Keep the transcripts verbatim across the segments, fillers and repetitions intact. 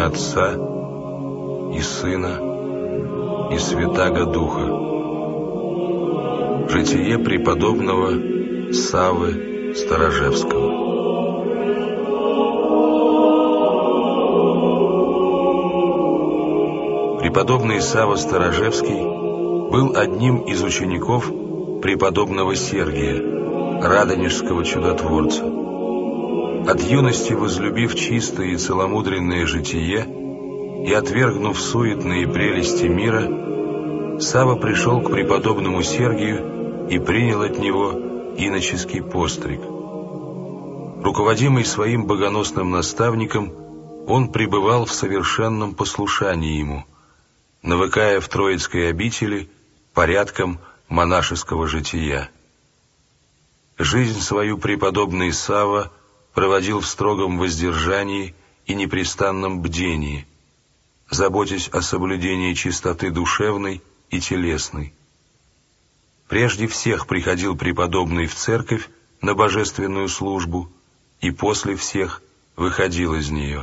Отца и Сына и Святаго Духа. Житие преподобного Саввы Старожевского. Преподобный Савва Старожевский был одним из учеников преподобного Сергия, радонежского чудотворца. От юности возлюбив чистое и целомудренное житие и отвергнув суетные прелести мира, Савва пришел к преподобному Сергию и принял от него иноческий постриг. Руководимый своим богоносным наставником, он пребывал в совершенном послушании ему, навыкая в Троицкой обители порядком монашеского жития. Жизнь свою преподобный Савва проводил в строгом воздержании и непрестанном бдении, заботясь о соблюдении чистоты душевной и телесной. Прежде всех приходил преподобный в церковь на божественную службу и после всех выходил из нее.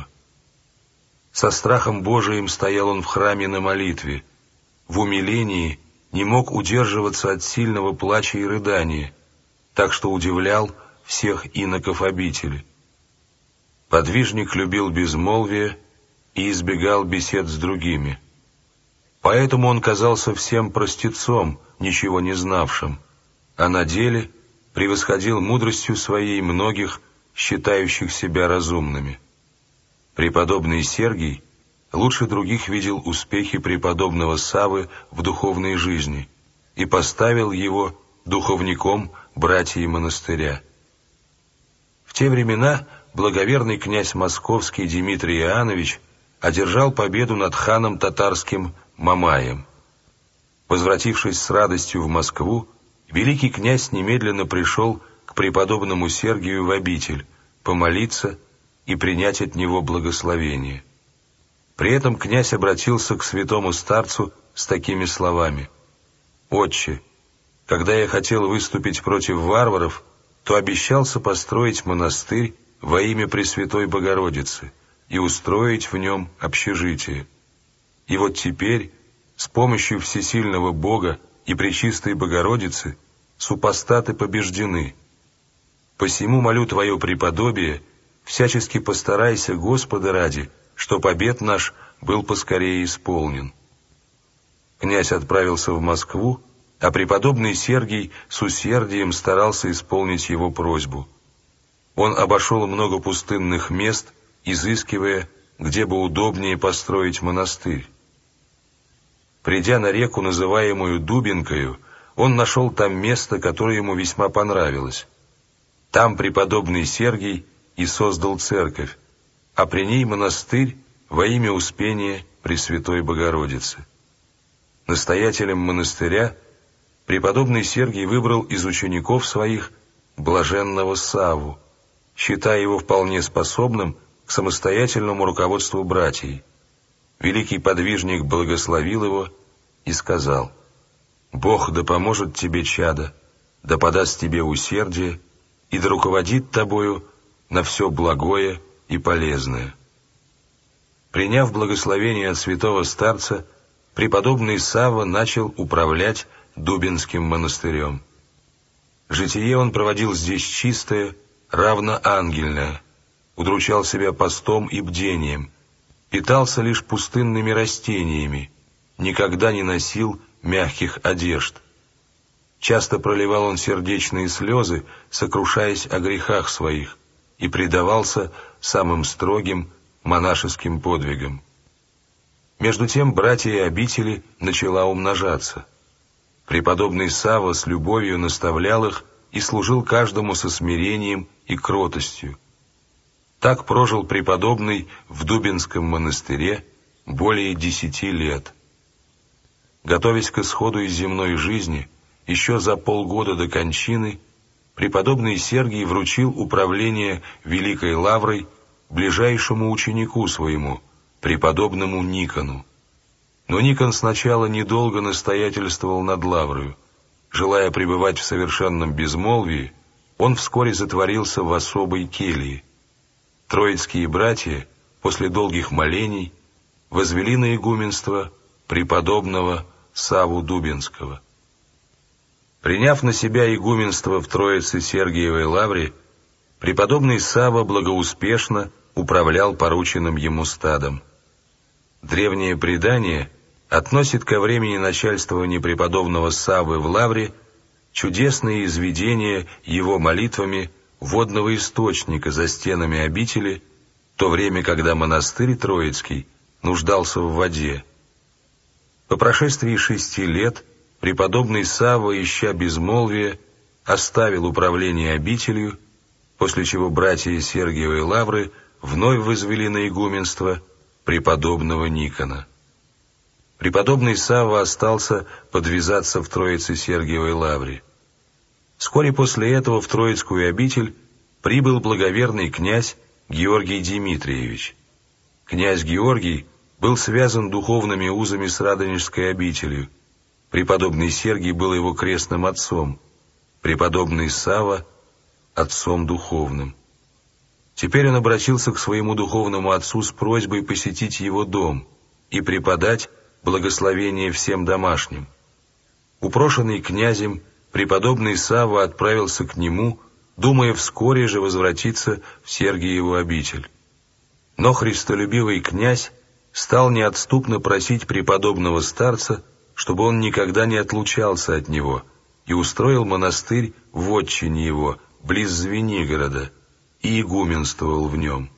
Со страхом Божиим стоял он в храме на молитве, в умилении не мог удерживаться от сильного плача и рыдания, так что удивлял всех иноков обители. Подвижник любил безмолвие и избегал бесед с другими. Поэтому он казался всем простецом, ничего не знавшим, а на деле превосходил мудростью своей многих, считающих себя разумными. Преподобный Сергий лучше других видел успехи преподобного Саввы в духовной жизни и поставил его духовником братьев монастыря. В те времена благоверный князь московский Дмитрий Иоаннович одержал победу над ханом татарским Мамаем. Возвратившись с радостью в Москву, великий князь немедленно пришел к преподобному Сергию в обитель помолиться и принять от него благословение. При этом князь обратился к святому старцу с такими словами: «Отче, когда я хотел выступить против варваров, то обещался построить монастырь во имя Пресвятой Богородицы и устроить в нем общежитие. И вот теперь, с помощью всесильного Бога и Пречистой Богородицы, супостаты побеждены. Посему молю Твое преподобие, всячески постарайся, Господа ради, что побед наш был поскорее исполнен». Князь отправился в Москву, а преподобный Сергий с усердием старался исполнить его просьбу. Он обошел много пустынных мест, изыскивая, где бы удобнее построить монастырь. Придя на реку, называемую Дубинкою, он нашел там место, которое ему весьма понравилось. Там преподобный Сергий и создал церковь, а при ней монастырь во имя Успения Пресвятой Богородицы. Настоятелем монастыря преподобный Сергий выбрал из учеников своих блаженного Савву, считая его вполне способным к самостоятельному руководству братьей. Великий подвижник благословил его и сказал: «Бог да поможет тебе, чадо, да подаст тебе усердие и да руководит тобою на все благое и полезное». Приняв благословение от святого старца, преподобный Савва начал управлять Дубинским монастырем. Житие он проводил здесь чистое, равноангельное, удручал себя постом и бдением, питался лишь пустынными растениями, никогда не носил мягких одежд. Часто проливал он сердечные слезы, сокрушаясь о грехах своих, и предавался самым строгим монашеским подвигам. Между тем братья обители начала умножаться. Преподобный Савва с любовью наставлял их и служил каждому со смирением и кротостью. Так прожил преподобный в Дубинском монастыре более десяти лет. Готовясь к исходу из земной жизни, еще за полгода до кончины, преподобный Сергий вручил управление Великой Лаврой ближайшему ученику своему, преподобному Никону. Но Никон сначала недолго настоятельствовал над Лаврою. Желая пребывать в совершенном безмолвии, он вскоре затворился в особой келье. Троицкие братья после долгих молений, возвели на игуменство преподобного Савву Дубинского. Приняв на себя игуменство в Троице-Сергиевой лавре, преподобный Савва благоуспешно управлял порученным ему стадом. Древнее предание относит ко времени начальствования преподобного Саввы в лавре чудесные изведения его молитвами водного источника за стенами обители, в то время, когда монастырь Троицкий нуждался в воде. По прошествии шести лет преподобный Савва, ища безмолвия, оставил управление обителью, после чего братья Сергиевой лавры вновь возвели на игуменство преподобного Никона. Преподобный Савва остался подвязаться в Троице-Сергиевой лавре. Вскоре после этого в Троицкую обитель прибыл благоверный князь Георгий Дмитриевич. Князь Георгий был связан духовными узами с Радонежской обителью. Преподобный Сергий был его крестным отцом, преподобный Савва — отцом духовным. Теперь он обратился к своему духовному отцу с просьбой посетить его дом и преподать благословение всем домашним. Упрошенный князем, преподобный Савва отправился к нему, думая вскоре же возвратиться в Сергиеву обитель. Но христолюбивый князь стал неотступно просить преподобного старца, чтобы он никогда не отлучался от него, и устроил монастырь в отчине его, близ Звенигорода, и игуменствовал в нем.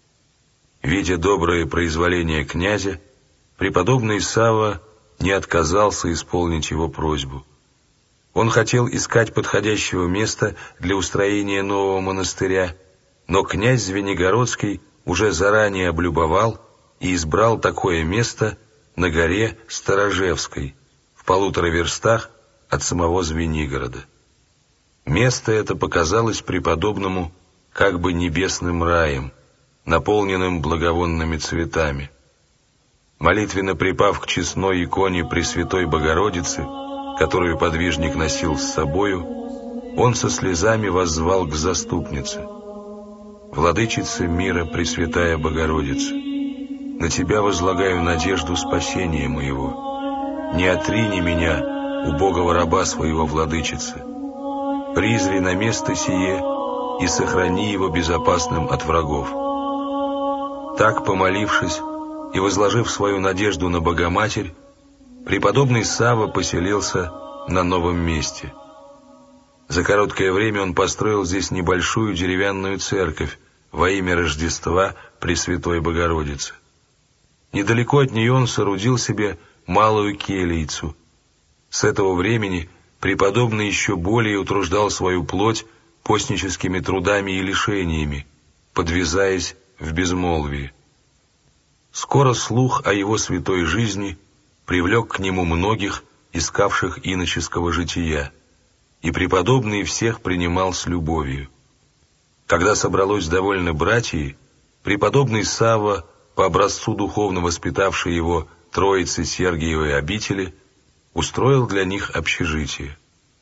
Видя доброе произволение князя, преподобный Савва не отказался исполнить его просьбу. Он хотел искать подходящего места для устроения нового монастыря, но князь Звенигородский уже заранее облюбовал и избрал такое место на горе Старожевской, в полутора верстах от самого Звенигорода. Место это показалось преподобному как бы небесным раем, наполненным благовонными цветами. Молитвенно припав к честной иконе Пресвятой Богородицы, которую подвижник носил с собою, он со слезами воззвал к заступнице: «Владычица мира, Пресвятая Богородица, на Тебя возлагаю надежду спасения моего. Не отрини меня, убогого раба своего, Владычицы. Призри на место сие и сохрани его безопасным от врагов». Так, помолившись и возложив свою надежду на Богоматерь, преподобный Савва поселился на новом месте. За короткое время он построил здесь небольшую деревянную церковь во имя Рождества Пресвятой Богородицы. Недалеко от нее он соорудил себе малую келийцу. С этого времени преподобный еще более утруждал свою плоть постническими трудами и лишениями, подвязаясь в безмолвии. Скоро слух о его святой жизни привлек к нему многих, искавших иноческого жития, и преподобный всех принимал с любовью. Когда собралось довольно братьев, преподобный Савва, по образцу духовно воспитавший его Троицы Сергиевой обители, устроил для них общежитие.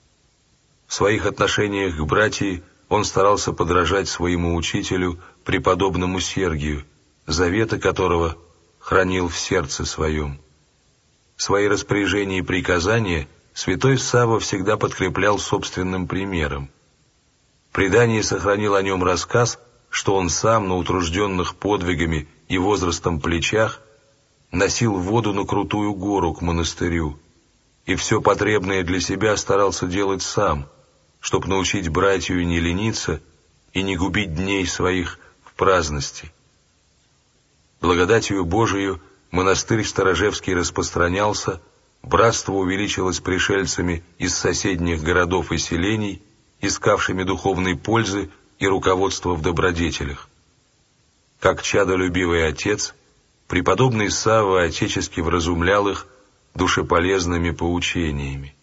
В своих отношениях к братьям он старался подражать своему учителю, преподобному Сергию, заветы которого хранил в сердце своем. Свои распоряжения и приказания святой Савва всегда подкреплял собственным примером. Предание сохранил о нем рассказ, что он сам на утружденных подвигами и возрастом плечах носил воду на крутую гору к монастырю, и все потребное для себя старался делать сам, чтоб научить братью не лениться и не губить дней своих в праздности. Благодатью Божию монастырь Старожевский распространялся, братство увеличилось пришельцами из соседних городов и селений, искавшими духовной пользы и руководства в добродетелях. Как чадолюбивый отец, преподобный Савва отечески вразумлял их душеполезными поучениями.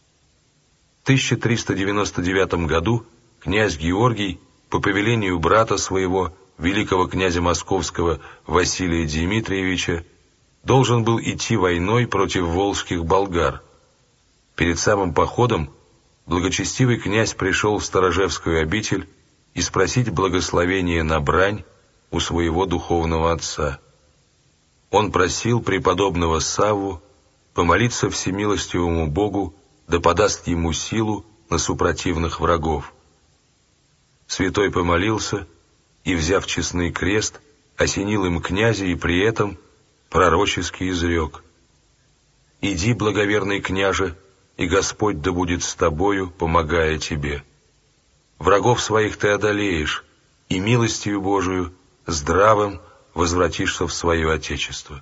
В тысяча триста девяносто девятом году князь Георгий по повелению брата своего, великого князя Московского Василия Дмитриевича, должен был идти войной против волжских болгар. Перед самым походом благочестивый князь пришел в Старожевскую обитель и спросить благословения на брань, у своего духовного отца. Он просил преподобного Савву помолиться всемилостивому Богу, да подаст ему силу на супротивных врагов. Святой помолился и, взяв честный крест, осенил им князя и при этом пророчески изрек: «Иди, благоверный княже, и Господь да будет с тобою, помогая тебе. Врагов своих ты одолеешь, и милостью Божию здравым возвратишься в свое Отечество».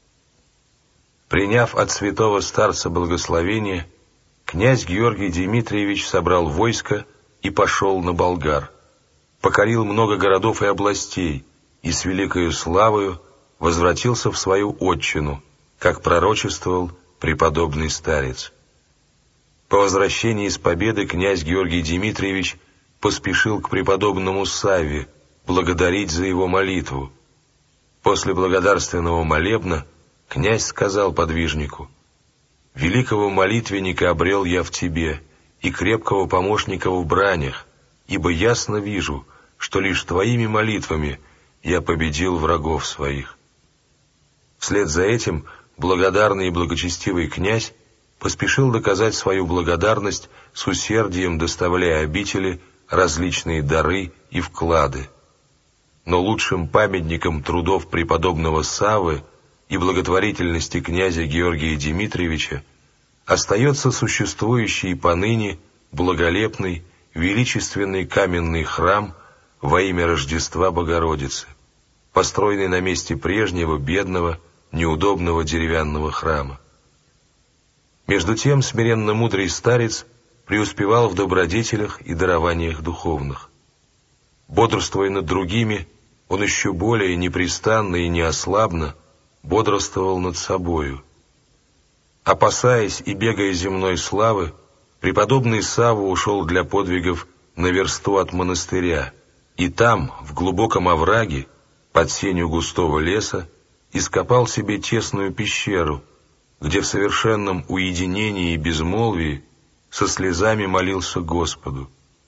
Приняв от святого старца благословение, князь Георгий Дмитриевич собрал войско и пошел на Болгар, покорил много городов и областей, и с великою славою возвратился в свою отчину, как пророчествовал преподобный старец. По возвращении с победы князь Георгий Дмитриевич поспешил к преподобному Савве благодарить за его молитву. После благодарственного молебна князь сказал подвижнику: «Великого молитвенника обрел я в тебе и крепкого помощника в бранях, ибо ясно вижу, что лишь твоими молитвами я победил врагов своих». Вслед за этим благодарный и благочестивый князь поспешил доказать свою благодарность с усердием, доставляя обители различные дары и вклады. Но лучшим памятником трудов преподобного Саввы и благотворительности князя Георгия Дмитриевича остается существующий поныне благолепный, величественный каменный храм во имя Рождества Богородицы, построенный на месте прежнего бедного, неудобного деревянного храма. Между тем смиренно-мудрый старец преуспевал в добродетелях и дарованиях духовных. Бодрствуя над другими, он еще более непрестанно и неослабно бодрствовал над собою. Опасаясь и бегая земной славы, преподобный Савва ушел для подвигов на версту от монастыря, и там, в глубоком овраге, под сенью густого леса, ископал себе тесную пещеру, где в совершенном уединении и безмолвии со слезами молился Господу.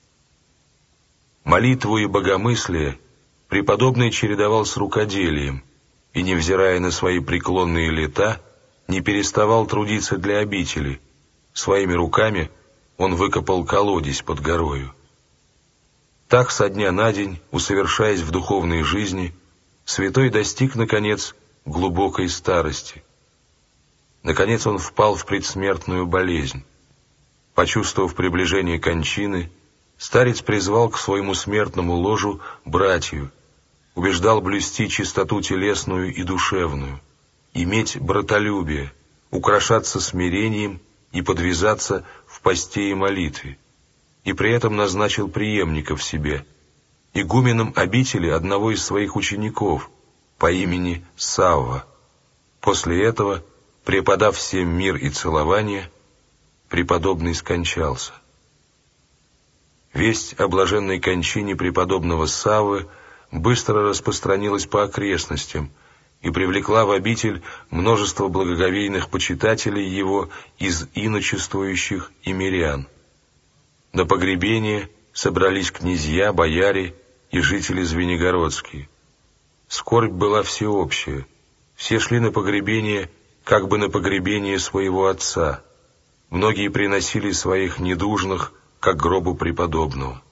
Молитву и богомыслие преподобный чередовал с рукоделием, и, невзирая на свои преклонные лета, не переставал трудиться для обители. Своими руками он выкопал колодезь под горою. Так со дня на день, усовершаясь в духовной жизни, святой достиг, наконец, глубокой старости. Наконец он впал в предсмертную болезнь. Почувствовав приближение кончины, старец призвал к своему смертному ложу братью, убеждал блюсти чистоту телесную и душевную, иметь братолюбие, украшаться смирением и подвязаться в посте и молитве, и при этом назначил преемников себе, игуменом обители одного из своих учеников по имени Савва. После этого, преподав всем мир и целование, преподобный скончался. Весть о блаженной кончине преподобного Саввы быстро распространилась по окрестностям и привлекла в обитель множество благоговейных почитателей его из иночествующих и мирян. На погребение собрались князья, бояре и жители звенигородские. Скорбь была всеобщая, все шли на погребение, как бы на погребение своего отца, многие приносили своих недужных к гробу преподобного.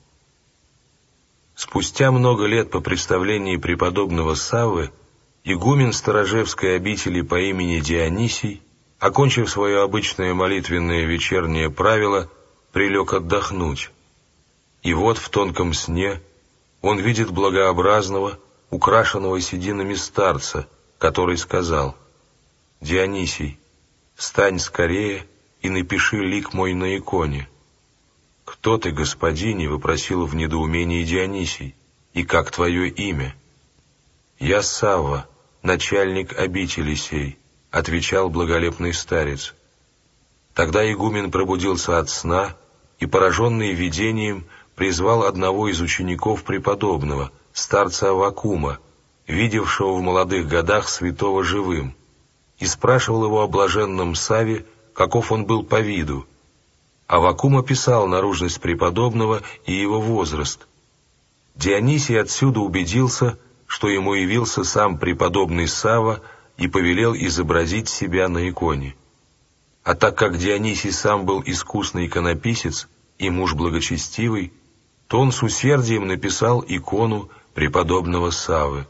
Спустя много лет по представлении преподобного Саввы игумен Старожевской обители по имени Дионисий, окончив свое обычное молитвенное вечернее правило, прилег отдохнуть. И вот в тонком сне он видит благообразного, украшенного сединами старца, который сказал: «Дионисий, встань скорее и напиши лик мой на иконе». «Кто ты, господине?» — вопросил в недоумении Дионисий. «И как твое имя?» «Я Савва, начальник обители сей», — отвечал благолепный старец. Тогда игумен пробудился от сна и, пораженный видением, призвал одного из учеников преподобного, старца Аввакума, видевшего в молодых годах святого живым, и спрашивал его о блаженном Савве, каков он был по виду. Аввакум описал наружность преподобного и его возраст. Дионисий отсюда убедился, что ему явился сам преподобный Савва и повелел изобразить себя на иконе. А так как Дионисий сам был искусный иконописец и муж благочестивый, то он с усердием написал икону преподобного Саввы.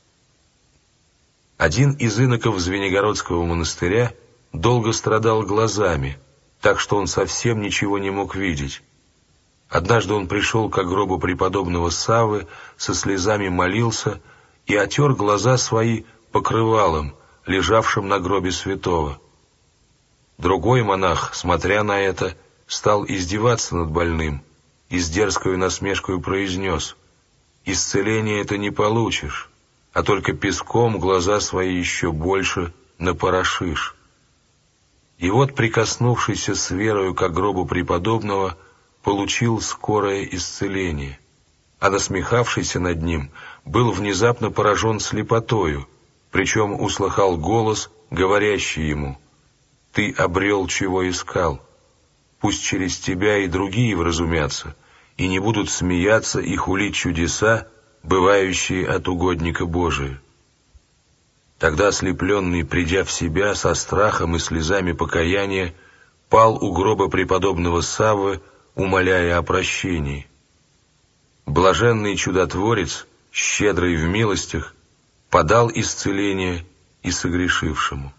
Один из иноков Звенигородского монастыря долго страдал глазами, так что он совсем ничего не мог видеть. Однажды он пришел к гробу преподобного Саввы, со слезами молился и отер глаза свои покрывалом, лежавшим на гробе святого. Другой монах, смотря на это, стал издеваться над больным и с дерзкою насмешкою произнес: «Исцеления это не получишь, а только песком глаза свои еще больше напорошишь». И вот, прикоснувшийся с верою к гробу преподобного, получил скорое исцеление, а насмехавшийся над ним был внезапно поражен слепотою, причем услыхал голос, говорящий ему: «Ты обрел, чего искал. Пусть через тебя и другие вразумятся, и не будут смеяться и хулить чудеса, бывающие от угодника Божия». Тогда ослепленный, придя в себя со страхом и слезами покаяния, пал у гроба преподобного Саввы, умоляя о прощении. Блаженный чудотворец, щедрый в милостях, подал исцеление и согрешившему.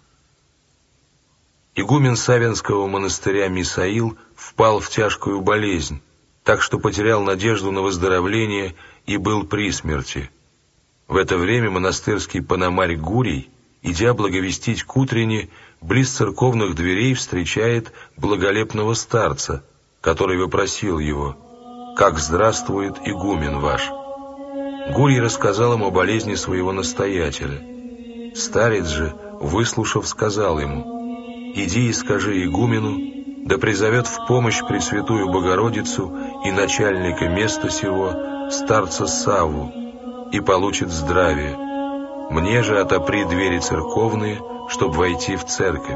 Игумен Савинского монастыря Мисаил впал в тяжкую болезнь, так что потерял надежду на выздоровление и был при смерти. В это время монастырский пономарь Гурий, идя благовестить к утрене, близ церковных дверей встречает благолепного старца, который вопросил его: «Как здравствует игумен ваш?» Гурий рассказал ему о болезни своего настоятеля. Старец же, выслушав, сказал ему: «Иди и скажи игумену, да призовет в помощь Пресвятую Богородицу и начальника места сего, старца Савву, и получит здравие. Мне же отопри двери церковные, чтоб войти в церковь».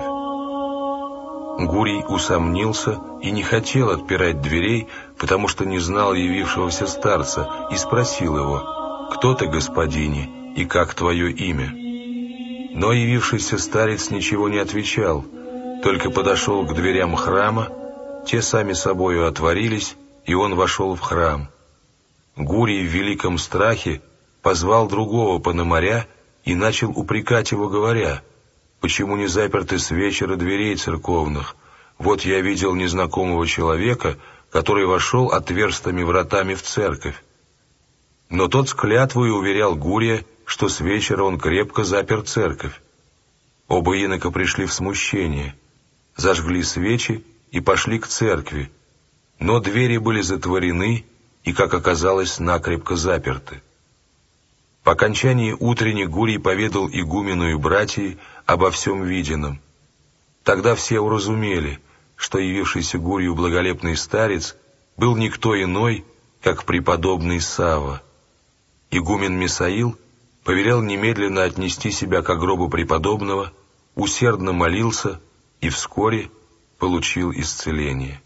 Гурий усомнился и не хотел отпирать дверей, потому что не знал явившегося старца, и спросил его: «Кто ты, господине, и как твое имя?» Но явившийся старец ничего не отвечал, только подошел к дверям храма, те сами собою отворились, и он вошел в храм. Гурий в великом страхе позвал другого пономаря и начал упрекать его, говоря: «Почему не заперты с вечера дверей церковных? Вот я видел незнакомого человека, который вошел отверстыми вратами в церковь». Но тот с клятвой уверял Гурия, что с вечера он крепко запер церковь. Оба инока пришли в смущение, зажгли свечи и пошли к церкви, но двери были затворены и, как оказалось, накрепко заперты. По окончании утренней Гурий поведал игумену и братьи обо всем виденном. Тогда все уразумели, что явившийся Гурию благолепный старец был никто иной, как преподобный Савва. Игумен Мисаил повелел немедленно отнести себя к гробу преподобного, усердно молился и вскоре получил исцеление.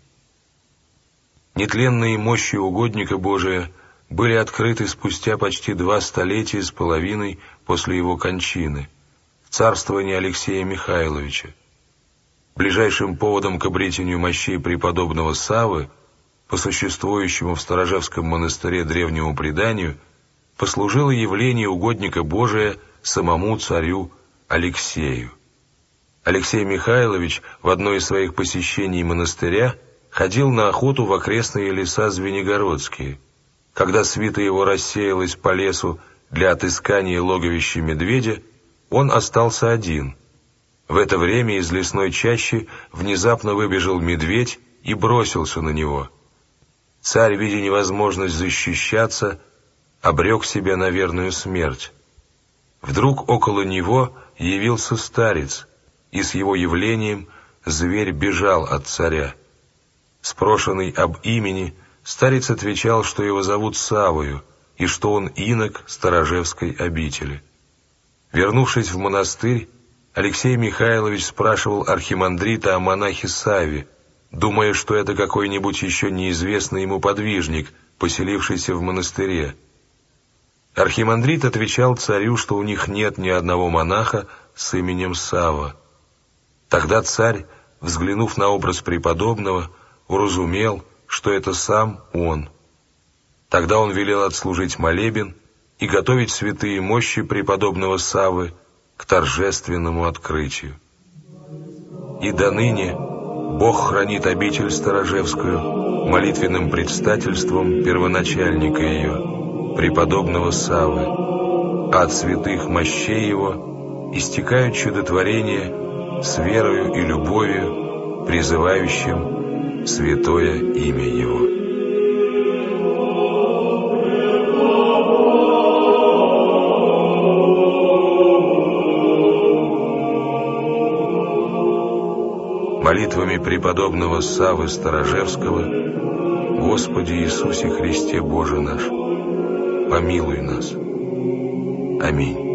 Нетленные мощи угодника Божия были открыты спустя почти два столетия с половиной после его кончины, в царствовании Алексея Михайловича. Ближайшим поводом к обретению мощей преподобного Саввы, по существующему в Сторожевском монастыре древнему преданию, послужило явление угодника Божия самому царю Алексею. Алексей Михайлович в одно из своих посещений монастыря ходил на охоту в окрестные леса Звенигородские. Когда свита его рассеялась по лесу для отыскания логовища медведя, он остался один. В это время из лесной чащи внезапно выбежал медведь и бросился на него. Царь, видя невозможность защищаться, обрек себя на верную смерть. Вдруг около него явился старец, и с его явлением зверь бежал от царя. Спрошенный об имени, старец отвечал, что его зовут Саввою, и что он инок Сторожевской обители. Вернувшись в монастырь, Алексей Михайлович спрашивал архимандрита о монахе Савве, думая, что это какой-нибудь еще неизвестный ему подвижник, поселившийся в монастыре. Архимандрит отвечал царю, что у них нет ни одного монаха с именем Савва. Тогда царь, взглянув на образ преподобного, уразумел, что это сам он. Тогда он велел отслужить молебен и готовить святые мощи преподобного Саввы к торжественному открытию. И доныне Бог хранит обитель Старожевскую молитвенным предстательством первоначальника ее, преподобного Саввы, а от святых мощей его истекают чудотворения с верою и любовью, призывающим святое имя его. Молитвами преподобного Саввы Старожевского: Господи Иисусе Христе Боже наш, помилуй нас. Аминь.